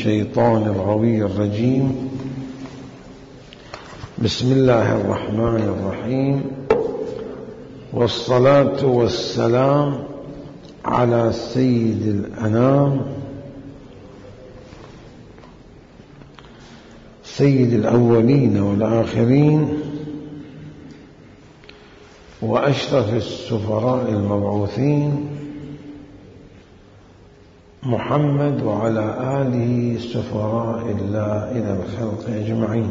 الشيطان الغوي الرجيم. بسم الله الرحمن الرحيم، والصلاة والسلام على سيد الأنام سيد الأولين والآخرين وأشرف السفراء المبعوثين محمد وعلى آله سفراء الله إلى الخلق أجمعين.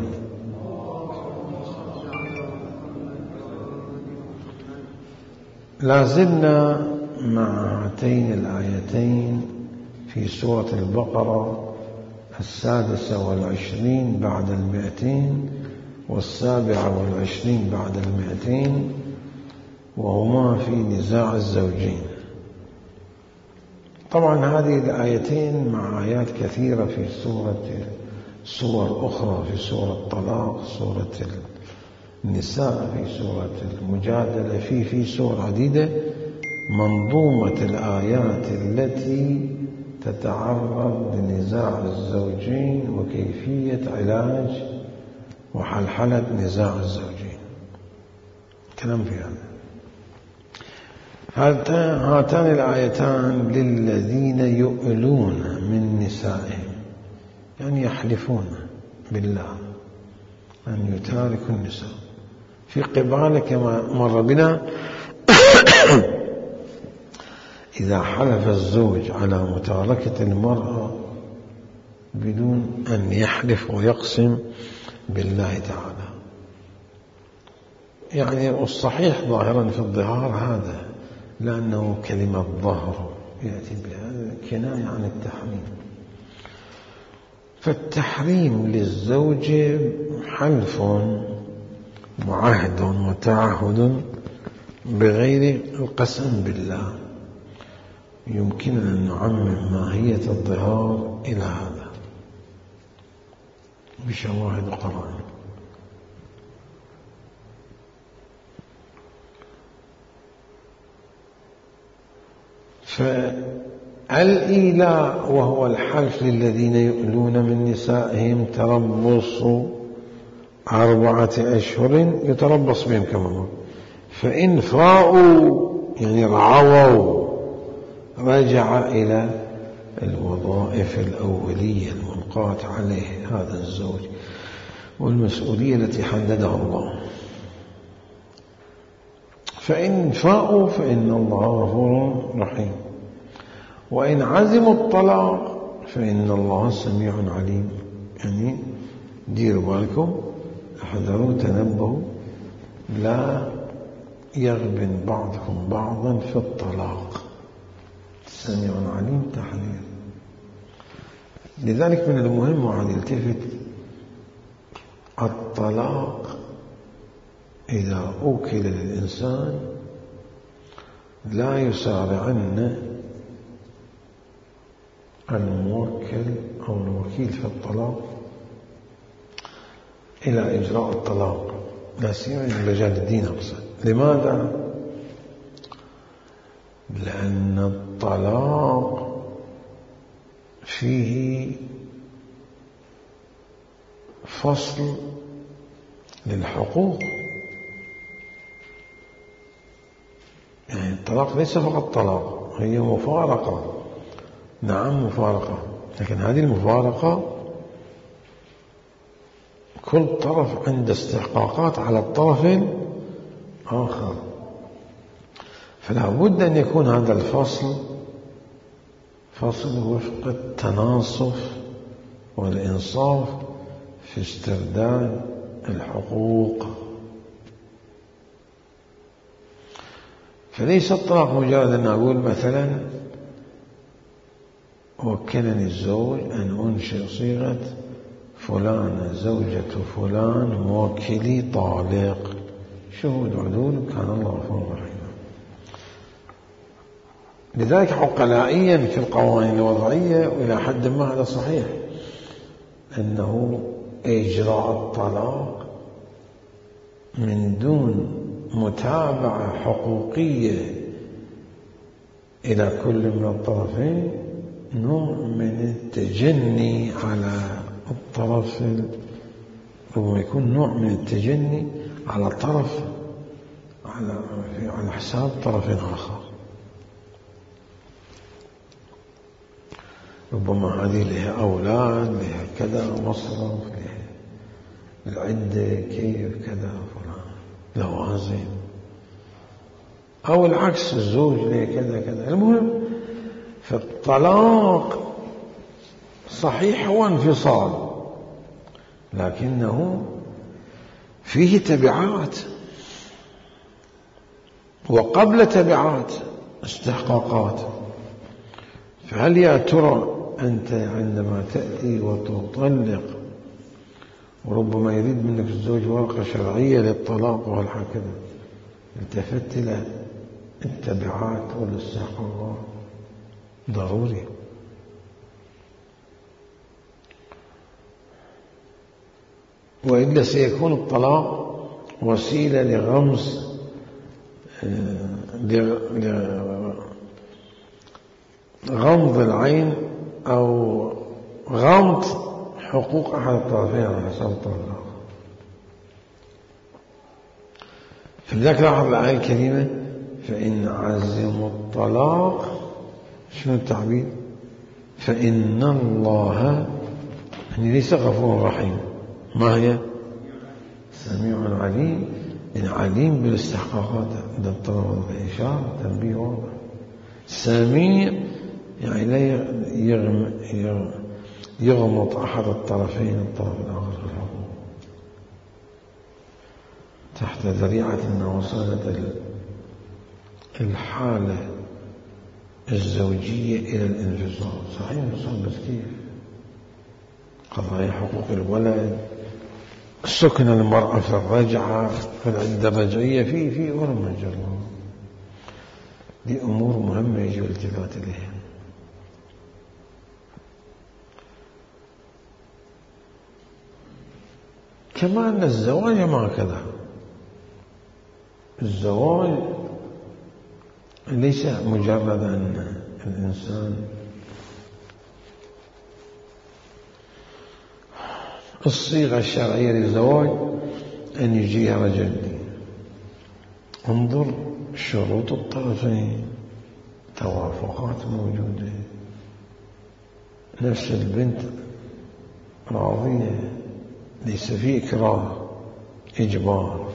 لازلنا مع هاتين الآيتين في سورة البقرة 26 بعد 200 و27 بعد 200، وهما في نزاع الزوجين. طبعا هذه الآيتين مع آيات كثيرة في سور أخرى، في سورة الطلاق، سورة النساء، في سورة المجادلة، في سور عديدة، منظومة الآيات التي تتعرض لنزاع الزوجين وكيفية علاج وحلحلة نزاع الزوجين. كلام في هاتان الآيتان للذين يؤلون من نسائهم، يعني يحلفون بالله أن يتاركوا النساء. في قبالة كما مر بنا إذا حلف الزوج على متاركة المرأة بدون أن يحلف ويقسم بالله تعالى، يعني الصحيح ظاهرا في الظهار هذا، لأنه كلمة ظهر يأتي بها كناية عن التحريم. فالتحريم للزوج حلف وعهد وتعهد بغير القسم بالله. يمكننا أن نعمم ماهية الظهار إلى هذا بشواهد وقرائن. فالإيلاء وهو الحلف للذين يؤلون من نسائهم تربص 4 أشهر يتربص بهم كما، فإن فاءوا يعني رعوا رجع إلى الوظائف الأولية الملقاة عليه هذا الزوج والمسؤولية التي حددها الله. فإن فاءوا فإن الله غفور رحيم، وإن عزموا الطلاق فإن الله سميع عليم. يعني ديروا بالكم، احذروا، تنبهوا، لا يغبن بعضكم بعضا في الطلاق. سميع عليم تحذير. لذلك من المهم وعن يلتفت الطلاق إذا أوكل للإنسان لا يسارعن الموكل أو الوكيل في الطلاق إلى إجراء الطلاق، لا سيما في مجال الدين أقصد. لماذا؟ لأن الطلاق فيه فصل للحقوق. يعني الطلاق ليس فقط طلاق، هي مفارقة. نعم مفارقة، لكن هذه المفارقة كل طرف عنده استحقاقات على الطرف الآخر، فلا بد أن يكون هذا الفصل فصل وفق التناصف والإنصاف في استرداد الحقوق. فليس الطلاق مجرد أن أقول مثلا وكلني الزوج أن أنشئ صيغة فلانة زوجة فلان موكلي طالق، شهود عدول، كان الله غفورا رحيما. لذلك عقلائيا في القوانين الوضعية وإلى حد ما هذا صحيح، أنه إجراء الطلاق من دون متابعة حقوقية إلى كل من الطرفين نوع من التجني على الطرف، ربما يكون نوع من التجني على طرف على حساب طرف آخر. ربما هذه لها أولاد، لها كذا مصرف، لها العدة كيف كذا فلان لوازم، أو العكس الزوج له كذا كذا. المهم فالطلاق صحيح هو انفصال، لكنه فيه تبعات، وقبل تبعات استحقاقات. فهل يا ترى أنت عندما تأتي وتطلق وربما يريد منك الزوج ورقة شرعية للطلاق وهكذا، التفت إلى التبعات والاستحقاقات؟ ضروري. وإلا سيكون الطلاق وسيلة لغمس غمض العين أو غمط حقوق أحد الطرفين على حساب الطرف الآخر. فلذلك لاحظ الآية الكريمة: فإن عزموا الطلاق، شنو التعبير؟ فإن الله يعني ليس غفور رحيم، ما هي؟ سميع عليم، يعني عليم بالاستحقاقات. ده الطرف الإشارة تنبيه واضح. سميع يعني لا يغمط أحد الطرفين الطرف الآخر في الحقوق تحت ذريعة أنه وصلت الحالة الزوجية إلى الانفصال. صحيح انفصال، بس كيف؟ قضايا حقوق الولد، سكن المرأة في الرجعة، في العدة الرجعية، في ورمة جرة. دي أمور مهمة يجب الالتفات إليها. كمان الزواج ما كذا. الزواج ليس مجرد أن الإنسان الصيغة الشرعية للزواج أن يجيها رجل. انظر شروط الطرفين، توافقات موجودة، نفس البنت راضية، ليس فيه إكراه إجبار.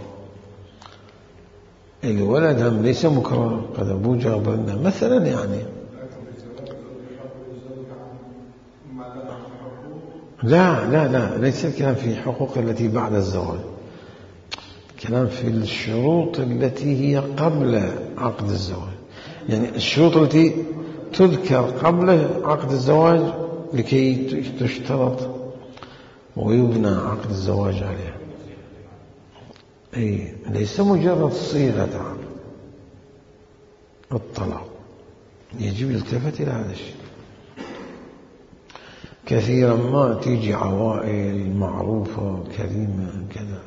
الولد هم ليس مكره، قد أبوه جاب لنا مثلا يعني. لا ليس الكلام في حقوق التي بعد الزواج، الكلام في الشروط التي هي قبل عقد الزواج. يعني الشروط التي تذكر قبل عقد الزواج لكي تشترط ويبنى عقد الزواج عليها. أي ليس مجرد صيغة عقد الطلاق، يجب الالتفات إلى هذا الشيء. كثيرا ما تيجي عوائل معروفة كريمة كذا،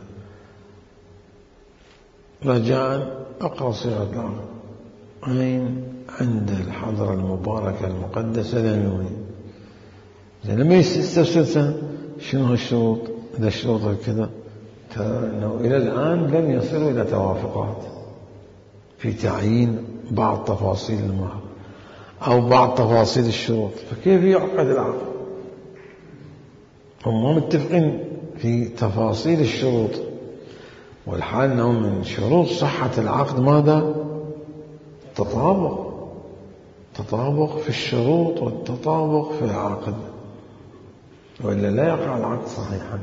رجاء أقرأ صيغة العقد. أين؟ عند الحضرة المباركة المقدسة للنوين. لما يستفسر شنو هالشروط، إذا الشروط كذا، أنه إلى الآن لم يصلوا إلى توافقات في تعيين بعض تفاصيل المهر أو بعض تفاصيل الشروط، فكيف يعقد العقد؟ هم متفقين في تفاصيل الشروط، والحال أنه من شروط صحة العقد ماذا؟ تطابق في الشروط والتطابق في العقد، وإلا لا يقع العقد صحيحا.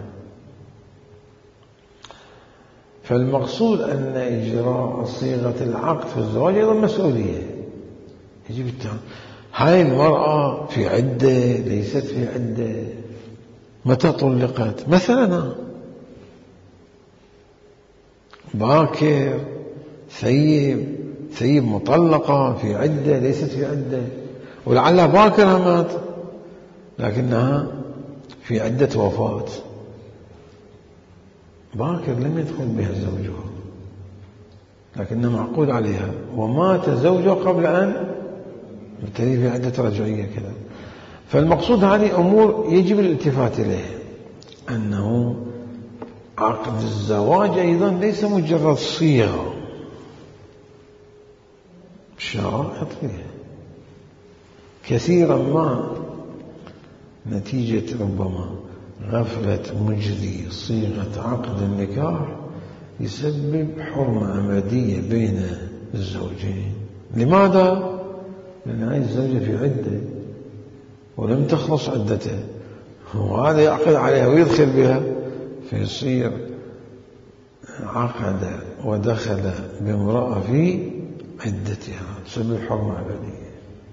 فالمقصود أن إجراء صيغة العقد في الزواج أيضا مسؤولية يجب التعامل. هاي المرأة في عدة، ليست في عدة، متى طلقت مثلا، باكر، ثيب مطلقة، في عدة، ليست في عدة، ولعلها باكر مات لكنها في عدة وفاة، باكر لم يدخل بها زوجها لكنها معقود عليها، ومات زوجها قبل أن يبتدي في عدة رجعية كذا. فالمقصود هذه أمور يجب الالتفات إليها، أنه عقد الزواج أيضا ليس مجرد صيغة، شرائط فيها كثيرا ما نتيجة ربما غفلة مجري صيغة عقد النكاح يسبب حرمة أبدية بين الزوجين. لماذا؟ لأن هذه الزوجة في عدة ولم تخلص عدتها، وهذا يعقد عليها ويدخل بها، فيصير عقد ودخل بامرأة في عدتها، تسبب حرمة أبدية.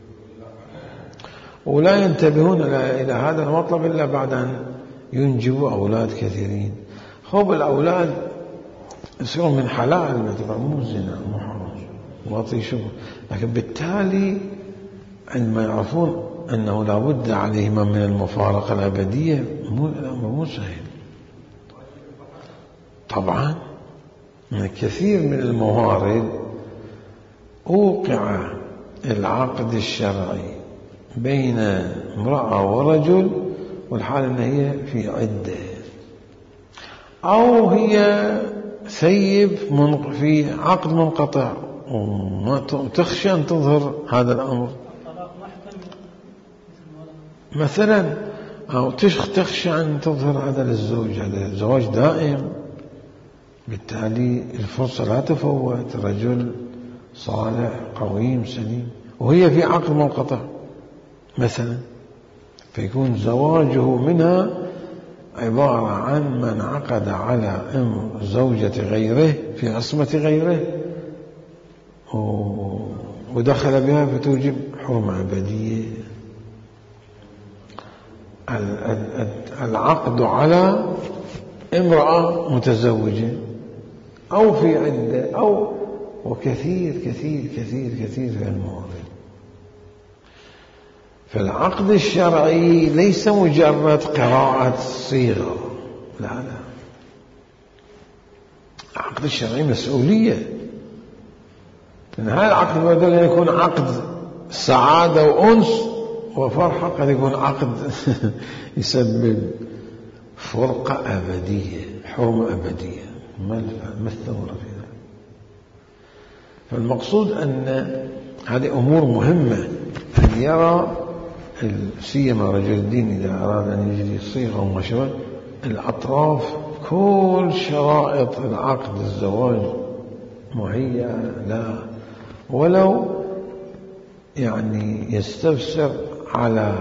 ولا ينتبهون إلى هذا المطلب إلا بعد أن ينجبوا أولاد كثيرين. خوب الأولاد يصيرون من حلال، يعتبر مو زنا مو حرام واطي شبه، لكن بالتالي عندما يعرفون أنه لا بد عليهما من المفارقة الأبدية الأمر مو سهل. طبعا كثير من الموارد أوقع العقد الشرعي بين امرأة ورجل والحال أن هي في عدة، أو هي ثيب في عقد منقطع وما تخشى أن تظهر هذا الأمر مثلا، أو تخشى أن تظهر هذا للزوج، هذا الزواج دائم، بالتالي الفرصة لا تفوت، رجل صالح قويم سليم وهي في عقد منقطع مثلا، فيكون زواجه منها عبارة عن من عقد على زوجة غيره في عصمة غيره ودخل بها، فتوجب حرمة أبدية. العقد على امرأة متزوجة أو في عدة أو وكثير كثير كثير كثير في الموارد. فالعقد الشرعي ليس مجرد قراءة صيغة، لا لا، العقد الشرعي مسؤولية. لأن هذا العقد بدل أن يكون عقد سعادة وأنس وفرحة، قد يكون عقد يسبب فرقة أبدية، حرمة أبدية، ما الثمرة في ذلك؟ فالمقصود أن هذه أمور مهمة أن يرى سيما رجل الدين إذا أراد أن يجري صيغة وما شابه الأطراف كل شرائط العقد الزواج مهيئة لا، ولو يعني يستفسر على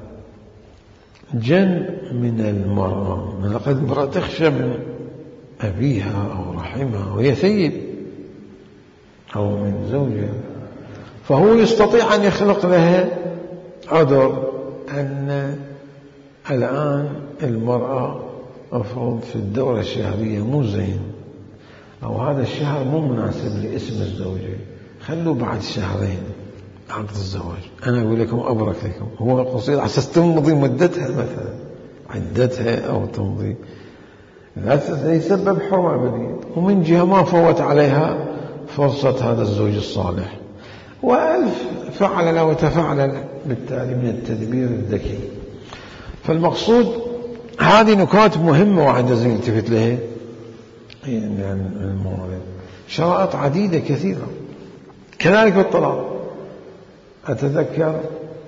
جنب من المرأة، من لقد المرأة تخشى من أبيها أو رحمها وهي ثيب أو من زوجها، فهو يستطيع أن يخلق لها عذر أن الآن المرأة أفرض في الدورة الشهرية مو زين، أو هذا الشهر مو مناسب لاسم الزوجة، خلوا بعد شهرين عقد الزواج، أنا أقول لكم أبرك لكم، هو قصير على أساس تمضي مدتها مثلا عدتها أو تمضي، لا يسبب حرمة أبدية، ومن جهة ما فوت عليها فرصة هذا الزوج الصالح، وألف فعل له وتفعل بالتالي من التدبير الذكي. فالمقصود هذه نكات مهمة واحد لازم يلتفت لها، يعني الموارد شرائط عديدة كثيرة. كذلك بالطلاق، أتذكر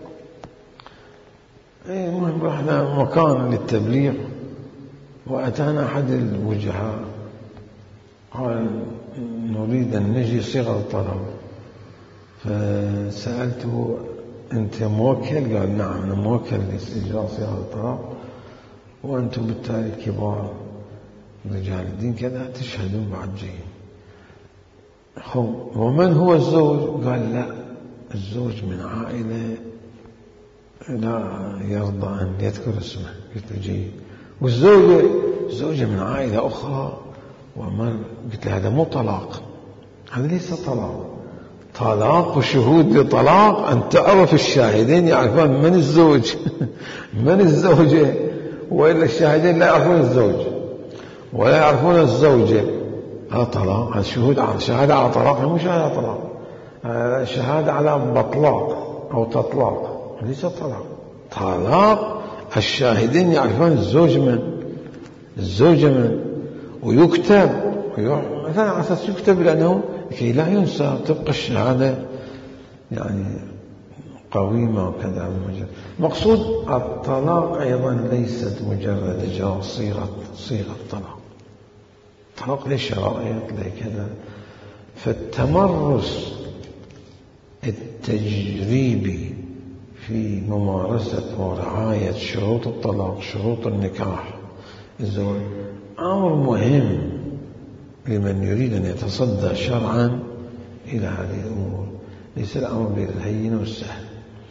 المهم رحنا مكان للتبليغ وأتانا أحد الوجهاء قال نريد أن نجي صيغة الطلاق، فسألته أنت موكل؟ قال نعم أنا موكل لإجراء صيغة الطلاق، وأنتم بالتالي كبار رجال الدين كذا تشهدون بعد جايين. ومن هو الزوج؟ قال لا، الزوج من عائلة لا يرضى أن يذكر اسمه. قلت جيد. والزوجة من عائلة أخرى، قلت له هذا مو طلاق، هذا ليس طلاق. طلاق وشهود لطلاق أن تعرف الشاهدين يعرفون من الزوج من الزوجة، وإلا الشاهدين لا يعرفون الزوج ولا يعرفون الزوجة. هذا طلاق، هذا شهادة على طلاق، مو شهادة على طلاق، شهادة على بطلاق أو تطلاق، ليس طلاق. طلاق الشاهدين يعرفون الزوجة من ويكتب مثلا على أساس يكتب لأنه لكي لا ينسى تبقى الشهادة يعني قويمة وكذا. مقصود الطلاق أيضا ليست مجرد إجراء صيغة طلاق له شرائط له كذا. فالتمرس التجريبي في ممارسة ورعاية شروط الطلاق شروط النكاح الزواج أمر مهم لمن يريد أن يتصدى شرعا إلى هذه الأمور. ليس الأمر بالهين والسهل،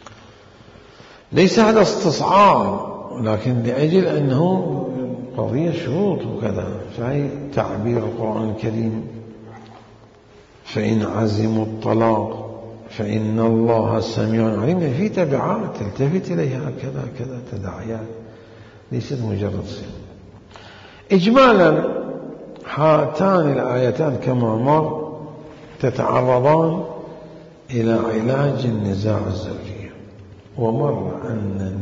ليس هذا استصعاب، ولكن لأجل أنه قضية شروط وكذا. فهي تعبير القرآن الكريم فإن عزموا الطلاق فإن الله سميع عليم. في تبعات تلتفت إليها كذا كذا تداعيات، ليست مجرد صيغة. إجمالا هاتان الآيتان كما مر تتعرضان إلى علاج النزاع الزوجي. ومر أن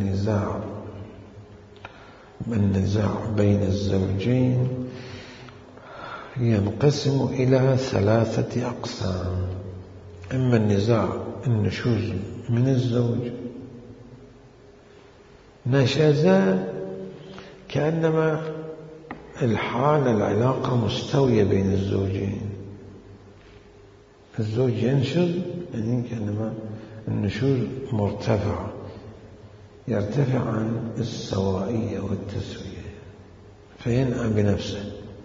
النزاع بين الزوجين ينقسم إلى 3 أقسام. إما النزاع النشوز من الزوج، نشز كأنما العلاقة مستوية بين الزوجين، الزوج ينشز يعني كأنما النشوز مرتفع، يرتفع عن السوائية والتسوية فينأى بنفسه.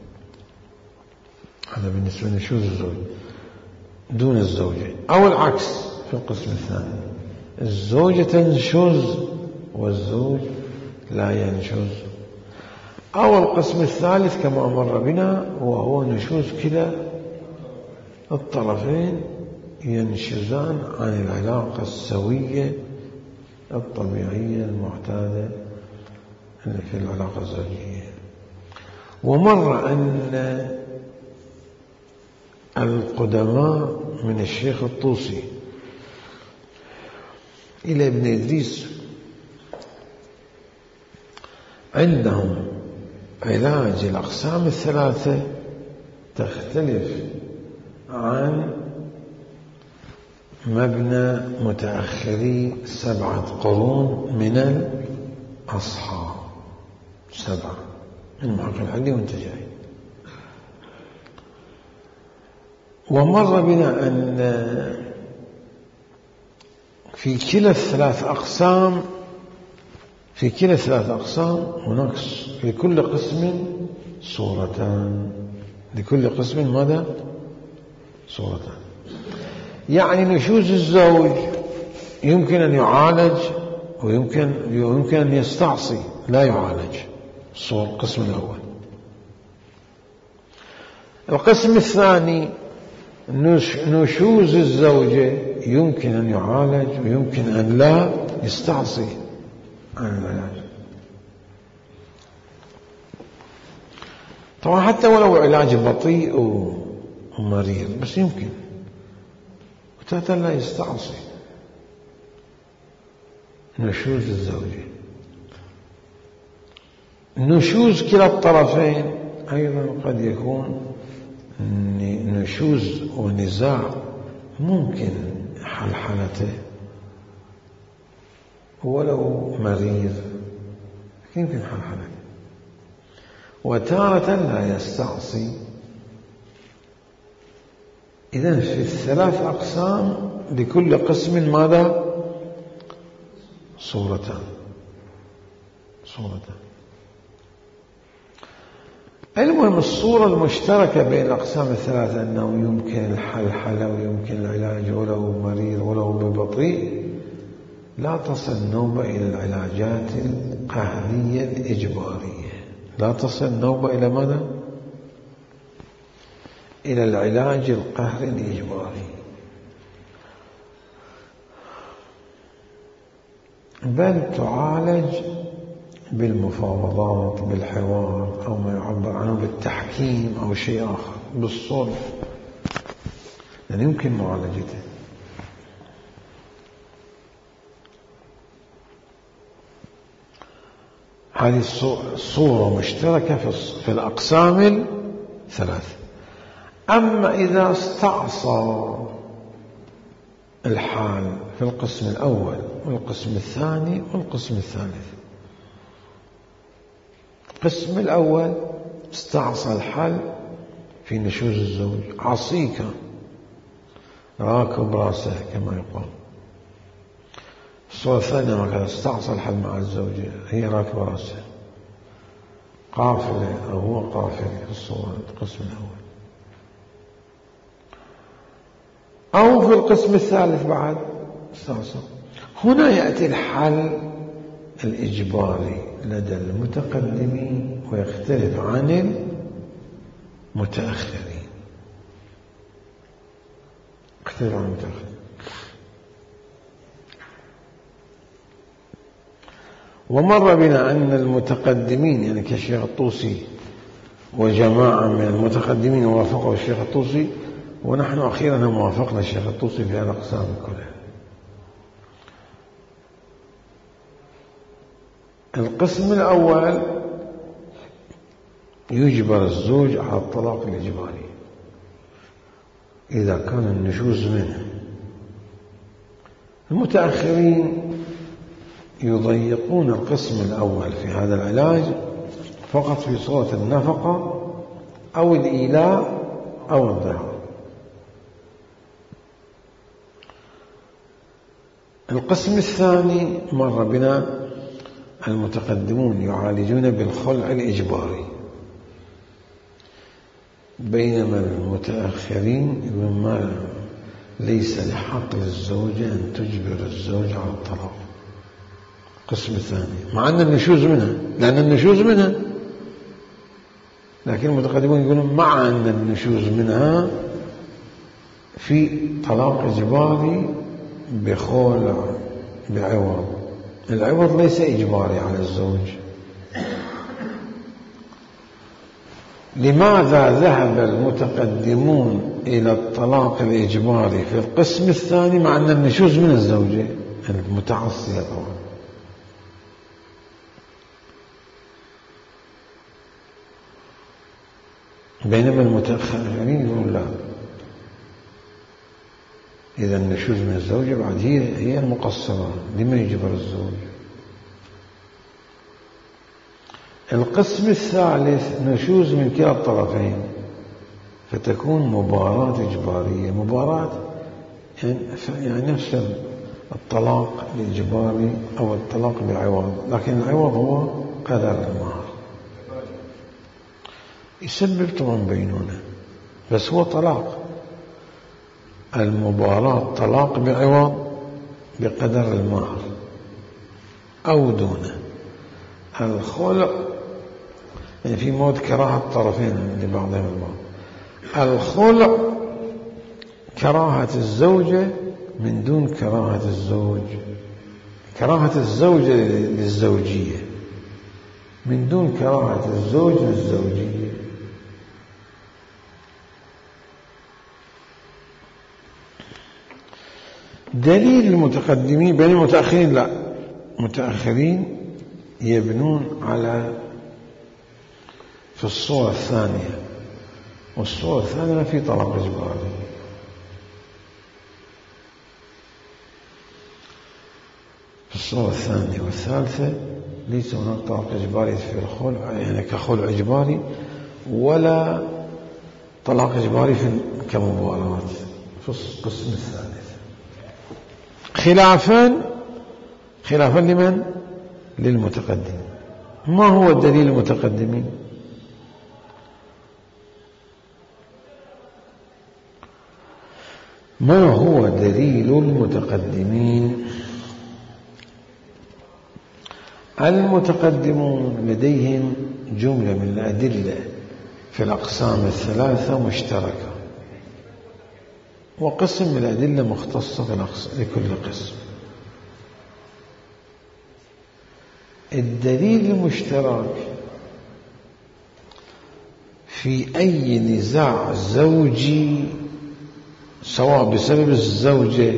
هذا بالنسبة لنشوز الزوج دون الزوجة. أو العكس في القسم الثاني، الزوجة تنشز والزوج لا ينشز. أو القسم الثالث كما مر بنا وهو نشوز كلا الطرفين ينشزان عن العلاقة السوية الطبيعية المعتادة في العلاقة الزوجية. ومر أن القدماء من الشيخ الطوسي إلى ابن إدريس عندهم علاج الأقسام الثلاثة تختلف عن مبنى متأخري 7 قرون من الأصحاب. 7 المحقق الحقي وانت جاي. ومر بنا أن في كلا الثلاث أقسام هناك لكل قسم صورتان. لكل قسم ماذا؟ صورتان. يعني نشوز الزوج يمكن أن يعالج ويمكن أن يستعصي لا يعالج. القسم الأول. القسم الثاني نشوز الزوجة يمكن أن يعالج ويمكن أن لا يستعصي عن العلاج. طبعا حتى ولو علاج بطيء ومريض بس يمكن وتاتا لا يستعصي. نشوز الزوجة نشوز كلا الطرفين أيضا قد يكون نشوز ونزاع ممكن حلحلته ولو مريض يمكن حلحلته. وتارة لا يستعصي. إذن في 3 أقسام لكل قسم ماذا؟ صورتان. المهم الصورة المشتركة بين الأقسام الثلاثة أنه يمكن الحلحلة ويمكن العلاج ولو مريض ولو ببطيء. لا تصل النوبة إلى العلاجات القهرية الإجبارية. لا تصل النوبة إلى ماذا؟ إلى العلاج القهري الإجباري، بل تعالج بالمفاوضات بالحوار أو ما يعبر عنه بالتحكيم أو شيء آخر بالصلح، يعني يمكن معالجته. هذه صورة مشتركة في الأقسام الثلاث. أما إذا استعصى الحال في القسم الأول والقسم الثاني والقسم الثالث. القسم الأول استعصى الحال في نشوز الزوج، عصيك راكب راسه كما يقول. الصورة الثانية هكذا استعصى الحال مع الزوجة، هي راكبة راسه، قافلة أو هو قافل في الصورة القسم الأول. أو في القسم الثالث بعد استعصى. هنا يأتي الحل الإجباري لدى المتقدمين ويختلف عن المتأخرين. يختلف عن المتأخرين. ومر بنا أن المتقدمين يعني كالشيخ الطوسي وجماعة من المتقدمين وافقوا الشيخ الطوسي، ونحن أخيرا موافقنا الشيخ الطوسي في هذه الأقسام كلها. القسم الأول يجبر الزوج على الطلاق الإجباري إذا كان النشوز منه. المتأخرين يضيقون القسم الأول في هذا العلاج فقط في صورة النفقة أو الإيلاء أو الظهار. القسم الثاني مر بنا المتقدمون يعالجون بالخلع الإجباري، بينما المتأخرين يقولون ما ليس لحق للزوجة أن تجبر الزوج على الطلاق. القسم الثاني مع أن النشوز منها، لأن النشوز منها، لكن المتقدمون يقولون مع أن النشوز منها في طلاق إجباري بخلع بعوض. العوض ليس إجباري على الزوج. لماذا ذهب المتقدمون إلى الطلاق الإجباري في القسم الثاني مع أن النشوز من الزوجة المتعصية طبعا؟ بينما المتأخرين يقولون لا، إذا النشوز من الزوجة بعد هي المقصرة، لما يجبر الزوج؟ القسم الثالث نشوز من كلا الطرفين، فتكون مباراة إجبارية. مباراة يعني نفس الطلاق الإجباري أو الطلاق بعوض، لكن العوض هو قدر المهر. يسبب طبعا بينونة، بس هو طلاق. المباراة طلاق بعوض بقدر المهر أو دونه. الخلع يعني في موت كراهة الطرفين لبعضهم البعض. الخلع كراهة الزوجة من دون كراهة الزوج، كراهة الزوجة للزوجية من دون كراهة الزوج للزوجية. دليل المتقدمين بين المتأخرين لا، المتأخرين يبنون على في الصورة الثانية، والصورة الثانية في طلاق إجباري. في الصورة الثانية والثالثة ليس هناك طلاق إجباري في الخلع يعني كخلع إجباري، ولا طلاق إجباري كمباراة في القسم الثالث. خلافا لمن؟ للمتقدمين. ما هو دليل المتقدمين؟ ما هو دليل المتقدمين؟ المتقدمون لديهم جملة من الأدلة في الأقسام الثلاثة مشتركة، وقسم من الأدلة مختصة لكل قسم. الدليل المشترك في أي نزاع زوجي سواء بسبب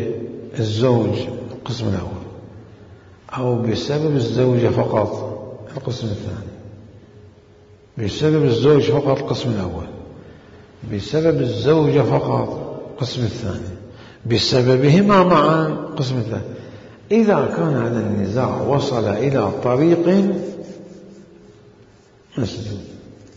الزوج القسم الأول أو بسبب الزوجة فقط القسم الثاني، بسبب الزوج فقط القسم الأول، بسبب الزوجة فقط القسم الثاني، بسببهما معا القسم الثالث. إذا كان هذا النزاع وصل إلى طريق مسدود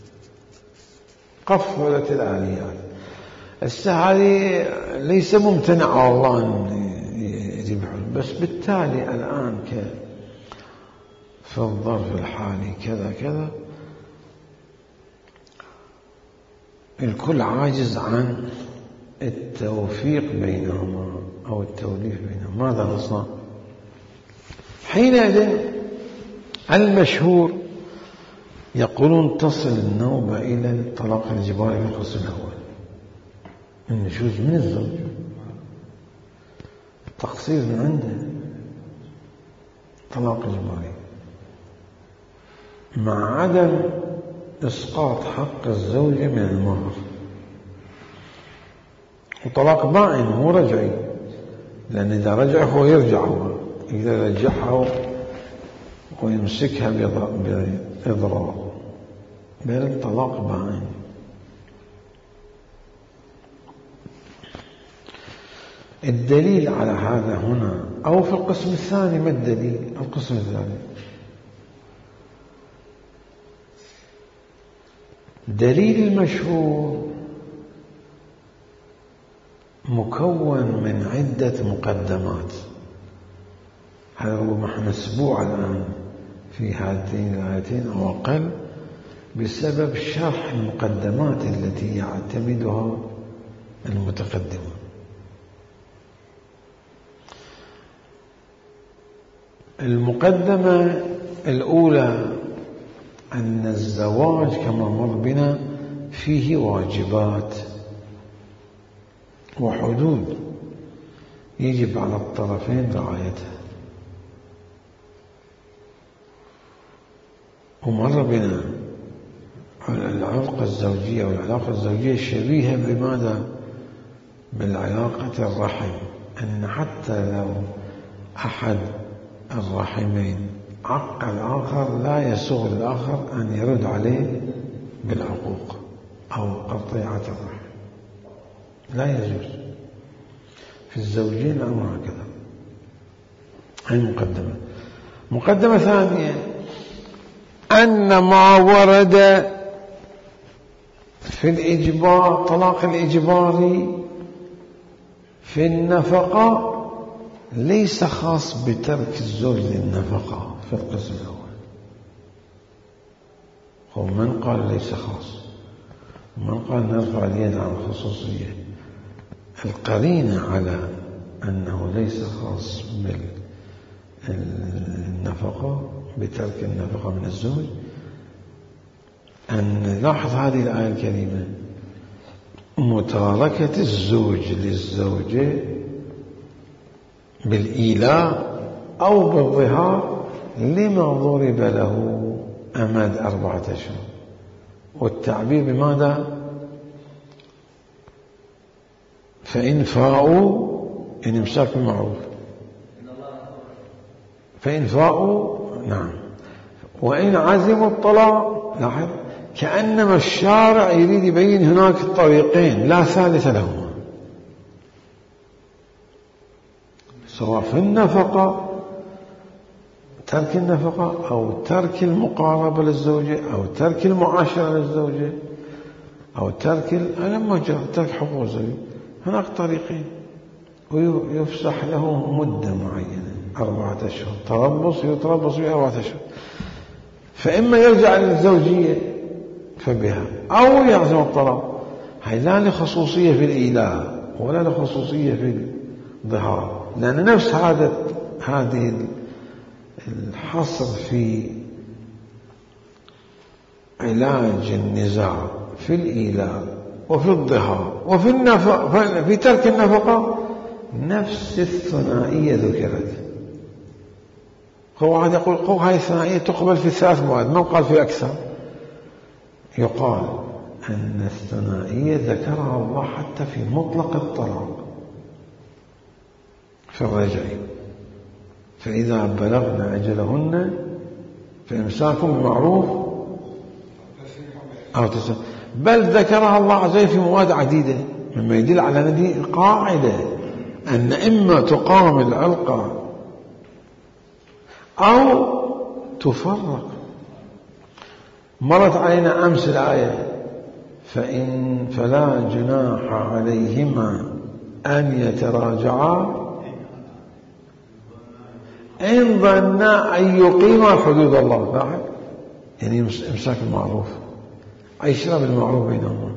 قفلت الآليات. هذه ليس ممتنع والله أن يجب حل، بس بالتالي الآن في الظرف الحالي كذا كذا الكل عاجز عن التوفيق بينهما أو التوليف بينهما. ماذا نصنع؟ حينئذ المشهور يقولون تصل النوبة إلى الطلاق الإجباري في القسم الأول، النشوز من الزوج، التقصير من عنده، طلاق إجباري مع عدم إسقاط حق الزوجة من المهر، وطلاق بائن مو رجعي، لأن إذا رجع هو يرجع، هو إذا رجعها ويمسكها بإضرار، بل طلاق بائن. الدليل على هذا هنا أو في القسم الثاني. ما الدليل؟ القسم الثاني دليل المشهور مكون من عدة مقدمات، هذا هو مسبوع الآن في هاتين الآيتين أو أقل بسبب شرح المقدمات التي يعتمدها المتقدمون. المقدمة الأولى أن الزواج كما مر بنا فيه واجبات وحدود يجب على الطرفين رعايتها، ومر بنا العلاقة الزوجية والعلاقة الزوجية شبيهة بماذا؟ بالعلاقة الرحم، أن حتى لو أحد الرحمين عق الآخر لا يسوغ الآخر أن يرد عليه بالعقوق أو قطيعة الرحم، لا يجوز. في الزوجين الأمر هكذا. هذه مقدمة. مقدمة ثانية أن ما ورد في الإجبار، طلاق الإجباري في النفقة ليس خاص بترك الزوج للنفقة في القسم الأول. هو من قال ليس خاص، ومن قال نرفع اليد عن الخصوصية. القرينة على أنه ليس خاص بالنفقة، بترك النفقة من الزوج، أن نلاحظ هذه الآية الكريمة: متاركة الزوج للزوجة بالإيلاء أو بالظهار لما ضرب له أمد 4 أشهر. والتعبير بماذا؟ فإن فاءوا، إن إمساك بالمعروف، فإن فاءوا نعم، وإن عزموا الطلاق. لاحظ كأنما الشارع يريد يبين هناك طريقين لا ثالث لهما، سواء في النفقة، ترك النفقة، أو ترك المقاربة للزوجة، أو ترك المعاشرة للزوجة، أو ترك ترك حقوق الزوجة. هناك طريقين، ويفسح له مدة معينة 4 أشهر تربص، يتربص بها 4 أشهر، فإما يرجع للزوجية فبها أو يعزم الطلاق. هي لا لخصوصية في الإيلاء ولا لخصوصية في الظهار، لأن نفس هذه الحصر في علاج النزاع في الإيلاء وفي الظهار وفي النفقة، في ترك النفقة، نفس الثنائية ذكرت. هو واحد يقول هاي الثنائية تقبل في 3 مواد، ما قال في أكثر. يقال أن الثنائية ذكرها الله حتى في مطلق الطلاق في الرجعي: فإذا بلغن أجلهن فإمساك بمعروف أو تسريح، بل ذكرها الله عز وجل في مواد عديدة مما يدل على أن هذه قاعدة، أن إما تقام العلقة أو تفرق. مرت علينا أمس الآية فلا جناح عليهما أن يتراجعا إن ظنا أن يقيما حدود الله. لاحظ يعني إمساك المعروف، عيشنا بالمعروف بينهما.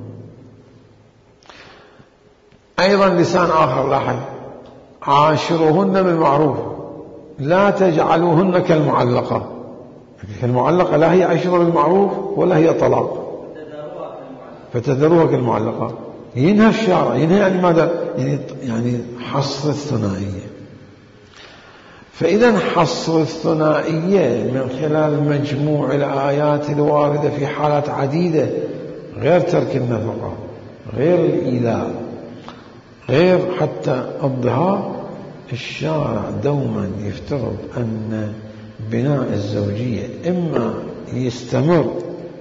أيضا لسان آخر، لاحظ عاشروهن بالمعروف لا تجعلوهن كالمعلقة. المعلقة لا هي عشرة بالمعروف ولا هي طلاق، فتذروها كالمعلقة. ينهى الشارع، ينهى يعني ماذا؟ يعني حصر الثنائية. فإذا حصر الثنائية من خلال مجموع الآيات الواردة في حالات عديدة، غير ترك النفقة، غير الإيلاء، غير حتى الظهار، الشارع دوما يفترض أن بناء الزوجية إما يستمر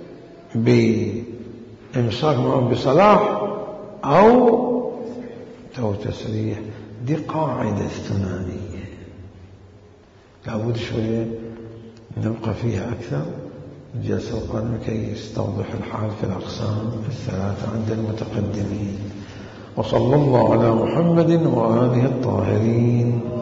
بإمساك معهم بصلاح أو تسريح. دي قاعدة ثنائية لابد شوية نبقى فيها أكثر الجلسة القادمة كي يستوضح الحال في الأقسام الثلاثة عند المتقدمين. وصلى الله على محمد وآله الطاهرين.